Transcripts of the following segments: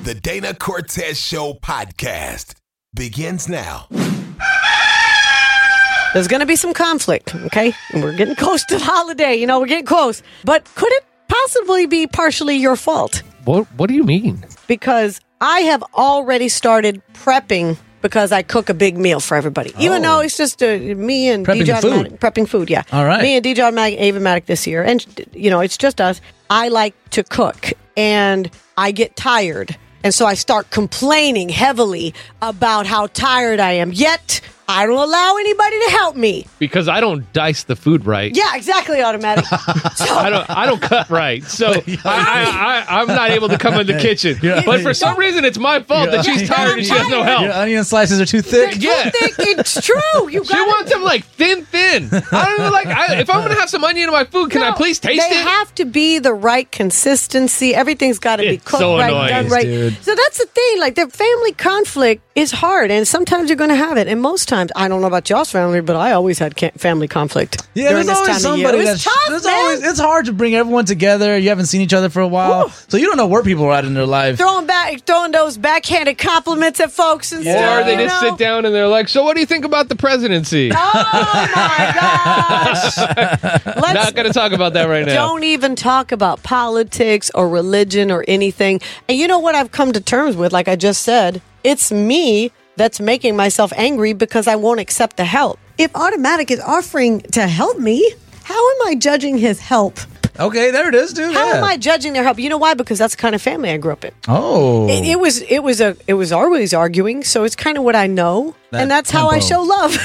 The Dana Cortez Show podcast begins now. There's going to be some conflict, okay? We're getting close to the holiday. We're getting close. But could it possibly be partially your fault? What do you mean? Because I have already started prepping because I cook a big meal for everybody. Even though it's just me and Prepping DJ food. Automatic. Prepping food, yeah. All right. Me and DJ Automatic, Ava-Matic this year. And, it's just us. I like to cook. And I get tired. And so I start complaining heavily about how tired I am. Yet, I don't allow anybody to help me. Because I don't dice the food right. Yeah, exactly, Automatic. I don't cut right, so I'm not able to come in the kitchen. Yeah. But for some reason, it's my fault that she's tired and she has no help. Your onion slices are too thick. Yeah. It's true. You She wants them like thin. I don't know, if I'm gonna have some onion in my food, can I please taste They it? have to be the right consistency. Everything's got to be It's cooked so right, annoying, done right. dude. So that's the thing. Like, the family conflict is hard, and sometimes you're going to have it. And most times, I don't know about y'all's family, but I always had family conflict. Yeah, during there's this always time of year. somebody It was tough, man. it's hard to bring everyone together. You haven't seen each other for a while, so you don't know where people are at in their life. Throwing those backhanded compliments at folks and stuff. Or they just sit down and they're like, "So what do you think about the presidency?" Oh my gosh! Not going to talk about that right now. Don't even talk about politics or religion or anything. And you know what I've come to terms with? Like I just said, it's me that's making myself angry because I won't accept the help. If Automatic is offering to help me, how am I judging his help? Okay, there it is, dude. How am I judging their help? You know why? Because that's the kind of family I grew up in. Oh, It was always arguing, so it's kind of what I know, and that's how I tempo. show love.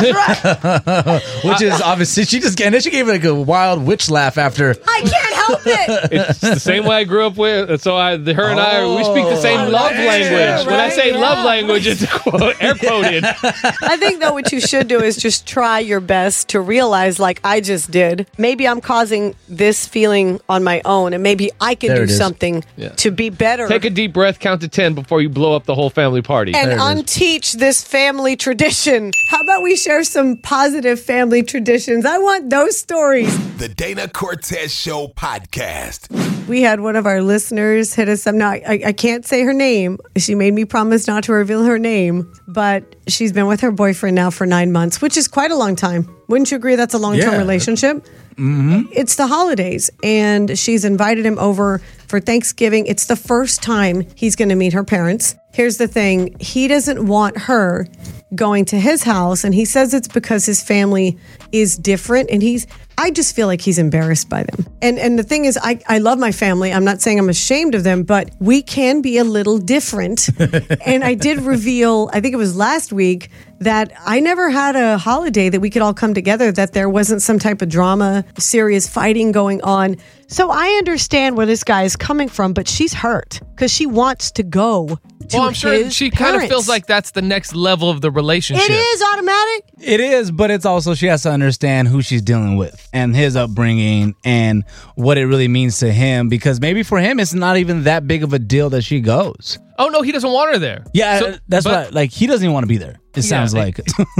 That's right. which is obviously she gave like a wild witch laugh after. I can't help it. It's the same way I grew up with. So her and I, we speak the same love yeah, language. When I say right, love yeah. language, it's air quoted. I think, though, what you should do is just try your best to realize, like I just did, maybe I'm causing this feeling on my own, and maybe I can There do it is. something to be better. Take a deep breath, count to 10 before you blow up the whole family party. and There it is. unteach this family tradition. How about we share some positive family traditions? I want those stories. The Dana Cortez Show podcast. We had one of our listeners hit us up. Now, I can't say her name. She made me promise not to reveal her name, but she's been with her boyfriend now for 9 months, which is quite a long time. Wouldn't you agree that's a long-term Yeah. relationship? Mm-hmm. It's the holidays, and she's invited him over for Thanksgiving. It's the first time he's going to meet her parents. Here's the thing. He doesn't want her going to his house, and he says it's because his family is different, and I just feel like he's embarrassed by them. And the thing is, I love my family. I'm not saying I'm ashamed of them, but we can be a little different. And I did reveal, I think it was last week, that I never had a holiday that we could all come together, that there wasn't some type of drama, serious fighting going on. So I understand where this guy is coming from, but she's hurt because she wants to go to Well, I'm sure his she kind of parents. feels like that's the next level of the relationship. It is Automatic. It is, but it's also she has to understand who she's dealing with and his upbringing and what it really means to him, because maybe for him it's not even that big of a deal that she goes. Oh, no, he doesn't want her there. Yeah, So- that's but- what, like, he doesn't even want to be there. It sounds like.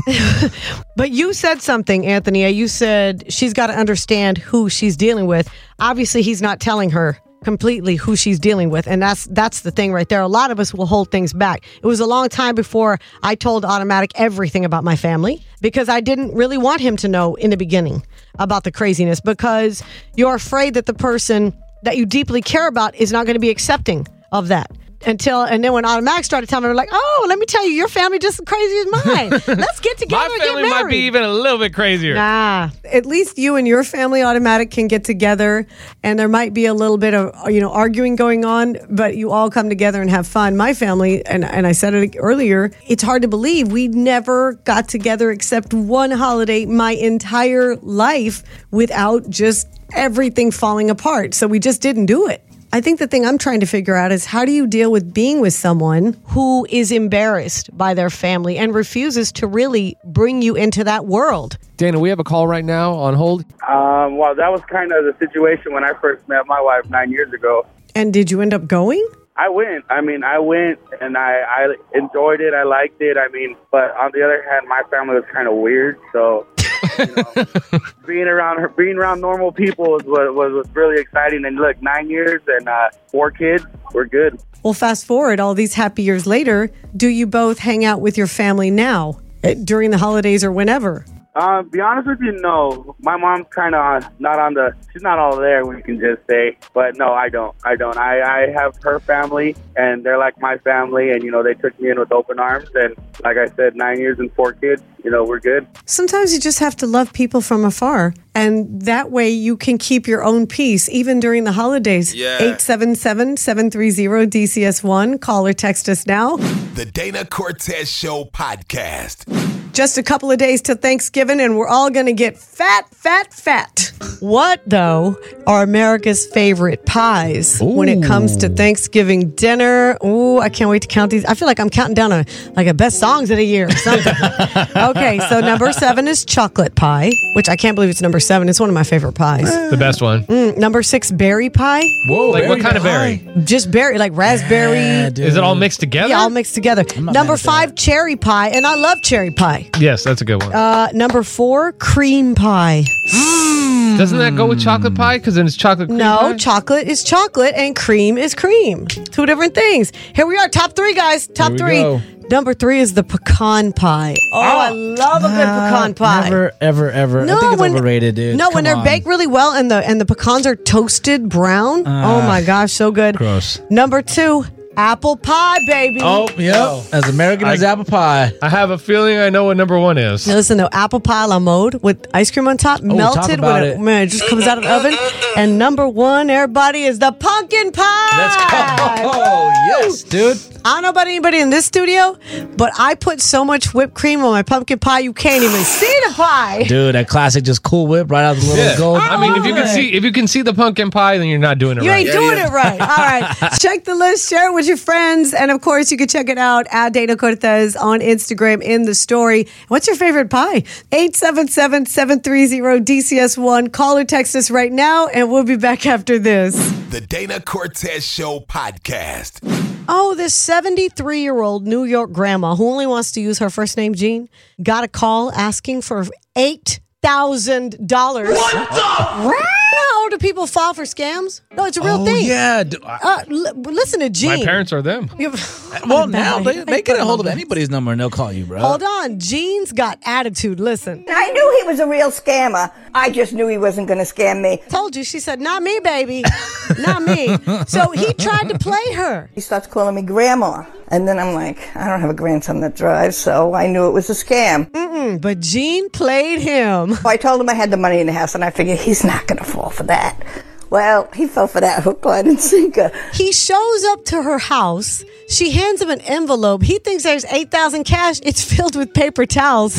But you said something, Anthony. You said she's got to understand who she's dealing with. Obviously, he's not telling her completely who she's dealing with, and that's the thing right there. A lot of us will hold things back. It was a long time before I told Automatic everything about my family, because I didn't really want him to know in the beginning about the craziness, because you're afraid that the person that you deeply care about is not going to be accepting of that. And then when Automatic started telling me, they're like, "Oh, let me tell you, your family just as crazy as mine. Let's get together My and get family married." might be even a little bit crazier. Nah, at least you and your family, Automatic, can get together, and there might be a little bit of arguing going on, but you all come together and have fun. My family, and I said it earlier, it's hard to believe we never got together except one holiday my entire life without just everything falling apart. So we just didn't do it. I think the thing I'm trying to figure out is, how do you deal with being with someone who is embarrassed by their family and refuses to really bring you into that world? Dana, we have a call right now on hold. Well, that was kind of the situation when I first met my wife 9 years ago. And did you end up going? I went. I went and I enjoyed it. I liked it. But on the other hand, my family was kind of weird. So being around normal people was really exciting. And look, 9 years and 4 kids, we're good. Well, fast forward all these happy years later, do you both hang out with your family now during the holidays or whenever? Be honest with you, no. My mom's kind of she's not all there, we can just say. But no, I don't. I have her family, and they're like my family, and, they took me in with open arms. And like I said, 9 years and 4 kids, we're good. Sometimes you just have to love people from afar, and that way you can keep your own peace, even during the holidays. Yeah. 877-730-DCS1. Call or text us now. The Dana Cortez Show podcast. Just a couple of days till Thanksgiving, and we're all going to get fat. What, though, are America's favorite pies when it comes to Thanksgiving dinner? Ooh, I can't wait to count these. I feel like I'm counting down a best songs of the year or something. Okay, so number 7 is chocolate pie, which I can't believe it's number 7. It's one of my favorite pies. The best one. Number 6, berry pie. Whoa, like what kind of berry? Just berry, like raspberry. Yeah, Is it all mixed together? Yeah, all mixed together. Number 5, cherry pie, and I love cherry pie. Yes, that's a good one. Number 4, cream pie. Doesn't that go with chocolate pie? Because then it's chocolate cream pie? No, chocolate is chocolate and cream is cream. 2 different things. Here we are, top 3, guys. Top 3. go. Number 3 is the pecan pie. Oh, I love a good pecan pie. Never, ever. I think it's overrated, dude. No, when Come they're on. baked really well and the pecans are toasted brown. Oh my gosh, so good. Gross. Number 2, apple pie, baby. Oh, yep. As American as apple pie. I have a feeling I know what number 1 is. Now listen, though, apple pie la mode with ice cream on top, melted about when it. man, it just comes out of the oven. And number 1, everybody, is the pumpkin pie. Let's go. Oh, yes, dude. I don't know about anybody in this studio, but I put so much whipped cream on my pumpkin pie, you can't even see the pie. Dude, that classic just Cool Whip right out the little Yeah. gold. I mean, if you can see the pumpkin pie, then you're not doing it You right. ain't doing it right. All right. Check the list, share it with your friends. And of course, you can check it out at Dana Cortez on Instagram in the story. What's your favorite pie? 877-730-DCS1. Call or text us right now, and we'll be back after this. The Dana Cortez Show podcast. Oh, this 73-year-old New York grandma who only wants to use her first name, Jean, got a call asking for $8,000. What the? How old do people fall for scams? No, it's a real thing. Yeah. Listen to Jean. My parents are them. Well, now they get a hold of anybody's number and they'll call you, bro. Hold on. Jean's got attitude. Listen. I knew he was a real scammer. I just knew he wasn't going to scam me. Told you. She said, not me, baby. Not me. So he tried to play her. He starts calling me grandma. And then I'm like, I don't have a grandson that drives, so I knew it was a scam. But Jean played him. I told him I had the money in the house, and I figured he's not going to fall for that. Well, he fell for that hook, line, and sinker. He shows up to her house. She hands him an envelope. He thinks there's $8,000 cash. It's filled with paper towels.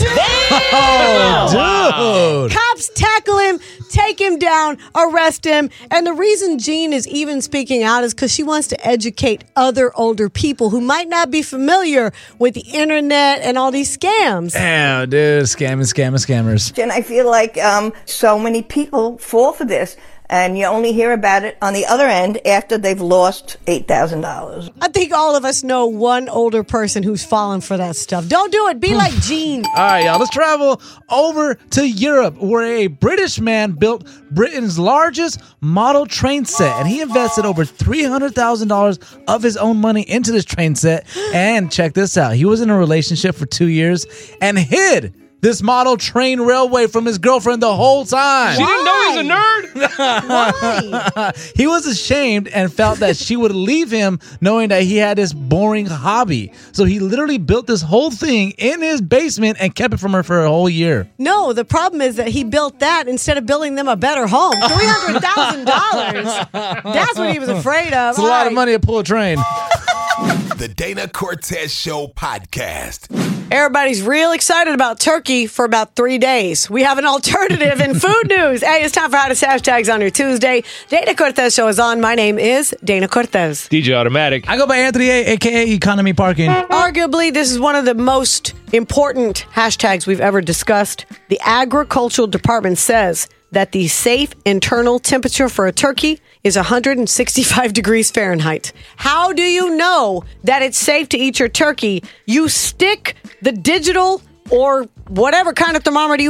Oh, dude. Cops tackle him, take him down, arrest him. And the reason Jean is even speaking out is because she wants to educate other older people who might not be familiar with the internet and all these scams. Damn, dude. Scammers. And I feel like so many people fall for this. And you only hear about it on the other end after they've lost $8,000. I think all of us know one older person who's fallen for that stuff. Don't do it. Be like Jean. All right, y'all. Let's travel over to Europe, where a British man built Britain's largest model train set, and he invested over $300,000 of his own money into this train set. And check this out: he was in a relationship for 2 years and hid this model train railway from his girlfriend the whole time. She didn't know he was a nerd? Why? He was ashamed and felt that she would leave him knowing that he had this boring hobby. So he literally built this whole thing in his basement and kept it from her for a whole year. No, the problem is that he built that instead of building them a better home. $300,000. That's what he was afraid of. It's a lot of money to pull a train. The Dana Cortez Show podcast. Everybody's real excited about turkey for about 3 days. We have an alternative in food news. Hey, it's time for Hottest Hashtags on your Tuesday. Dana Cortez Show is on. My name is Dana Cortez. DJ Automatic. I go by Anthony A, a.k.a. Economy Parking. Arguably, this is one of the most important hashtags we've ever discussed. The Agricultural Department says that the safe internal temperature for a turkey is 165 degrees Fahrenheit. How do you know that it's safe to eat your turkey? You stick the digital or whatever kind of thermometer you have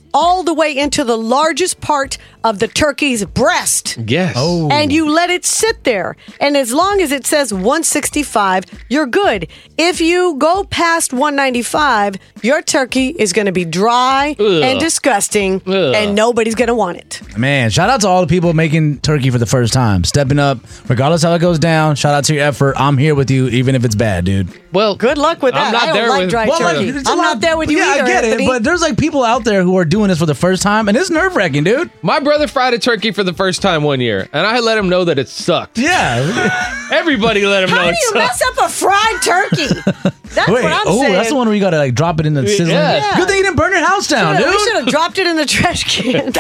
all the way into the largest part of the turkey's breast. Yes. Oh. And you let it sit there. And as long as it says 165, you're good. If you go past 195, your turkey is going to be dry and disgusting, and nobody's going to want it. Man, shout out to all the people making turkey for the first time. Stepping up, regardless how it goes down. Shout out to your effort. I'm here with you, even if it's bad, dude. Well, Good luck with that. I'm not I don't there like with- dry Well, turkey. it's a I'm lot- not there with you either, I get Anthony. it, but there's like people out there who are doing this for the first time, and it's nerve-wracking, dude. My brother fried a turkey for the first time one year, and I let him know that it sucked. Yeah. Everybody let him know How do it you sucked. mess up a fried turkey? That's Wait, what I'm saying. that's the one where you gotta like drop it in the sizzling. Yeah. Good thing you didn't burn your house down, We dude. should have dropped it in the trash can.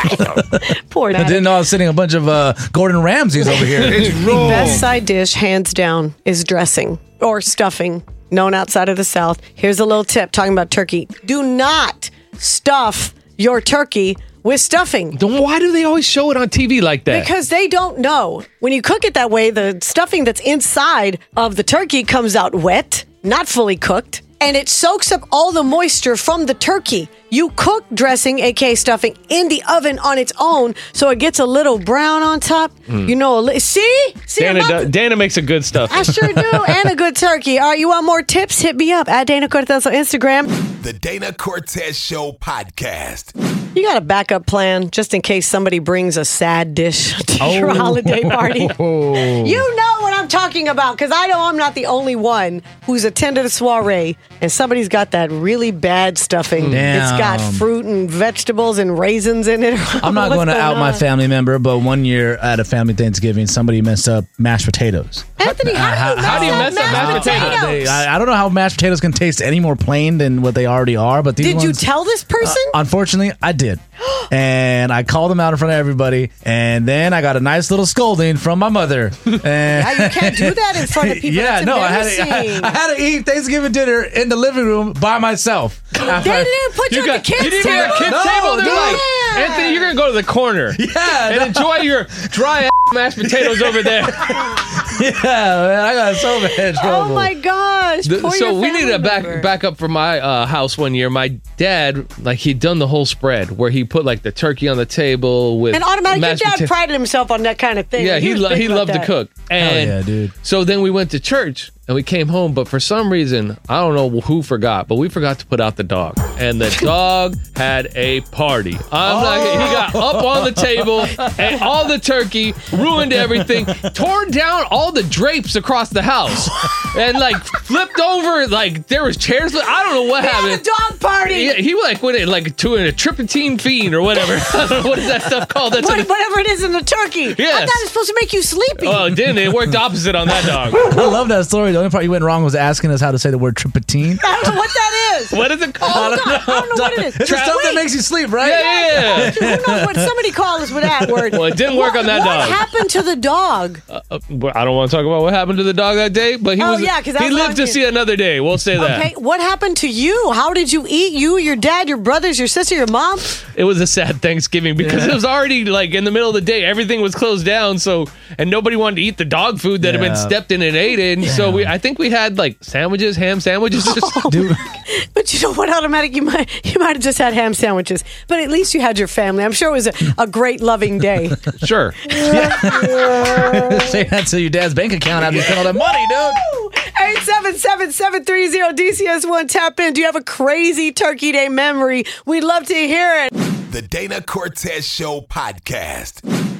Poor I Natalie. didn't know I was sitting a bunch of Gordon Ramsays over here. It's The wrong. best side dish, hands down, is dressing or stuffing, known outside of the South. Here's a little tip talking about turkey. Do not stuff your turkey with stuffing. Then why do they always show it on TV like that? Because they don't know. When you cook it that way, the stuffing that's inside of the turkey comes out wet, not fully cooked, and it soaks up all the moisture from the turkey. You cook dressing, aka stuffing, in the oven on its own, so it gets a little brown on top. You know, see? Dana makes a good stuff. I sure do, and a good turkey. All right, you want more tips? Hit me up at Dana Cortez on Instagram. The Dana Cortez Show podcast. You got a backup plan just in case somebody brings a sad dish to your holiday party. You know what I'm talking about, because I know I'm not the only one who's attended a soiree and somebody's got that really bad stuffing. Damn. It's got fruit and vegetables and raisins in it. I'm not going to out my family member, but one year at a family Thanksgiving, somebody messed up mashed potatoes. Anthony, how do you mess up mashed potatoes? I don't know how mashed potatoes can taste any more plain than what they already are, but these Did you ones, tell this person? unfortunately, I did. And I called them out in front of everybody, and then I got a nice little scolding from my mother. And Yeah, you can't do that in front of people. yeah, That's no, embarrassing. I had to eat Thanksgiving dinner in the living room by myself. They didn't put you at the kids' you didn't table. even get kids' No, table. They're dude. like, Anthony, you're gonna go to the corner Yeah, and enjoy your dry ass mashed potatoes over there. yeah, man, I got so bad trouble. Oh my gosh! Poor So your we needed a family member. back up for my house one year. My dad, like, he'd done the whole spread where he put like the turkey on the table with And automatically, your mashed dad pota- prided himself on that kind of thing. Yeah, he was big about loved to that. cook. And yeah, dude. So then we went to church and we came home, but for some reason, I don't know who forgot, but we forgot to put out the dog. And the dog had a party. He got up on the table, ate all the turkey, ruined everything, tore down all the drapes across the house, and like flipped over, like there was chairs. I don't know what He happened. had a dog party. Yeah, he like went in like to a triptine fiend or whatever. I don't know what is that stuff called. That's Whatever it is in the turkey. I Yes. thought it was supposed to make you sleepy. oh, it didn't. It worked opposite on that dog. I love that story. The only part you went wrong was asking us how to say the word triptine. I don't know what that is. What is it called? Hold on. I don't know what it is. It's just stuff that Wait. makes you sleep, right? Yeah. Who knows what? Somebody call us with that word. Well, it didn't work on that What dog. happened to the dog? But I don't want to talk about what happened to the dog that day, but he Oh, was yeah, 'cause that he was lived on to you. see another day. We'll say that. Okay, what happened to you? How did you eat? You, your dad, your brothers, your sister, your mom? It was a sad Thanksgiving because it was already like in the middle of the day. Everything was closed down, so and nobody wanted to eat the dog food that had been Yeah. stepped in and ate it. And so I think we had like sandwiches, ham sandwiches. Dude, But you know what? Automatic, you might have just had ham sandwiches. But at least you had your family. I'm sure it was a great, loving day. Sure. say that to your dad's bank account after you spent all that money, dude. 877-730-DCS1. Tap in. Do you have a crazy Turkey Day memory? We'd love to hear it. The Dana Cortez Show podcast.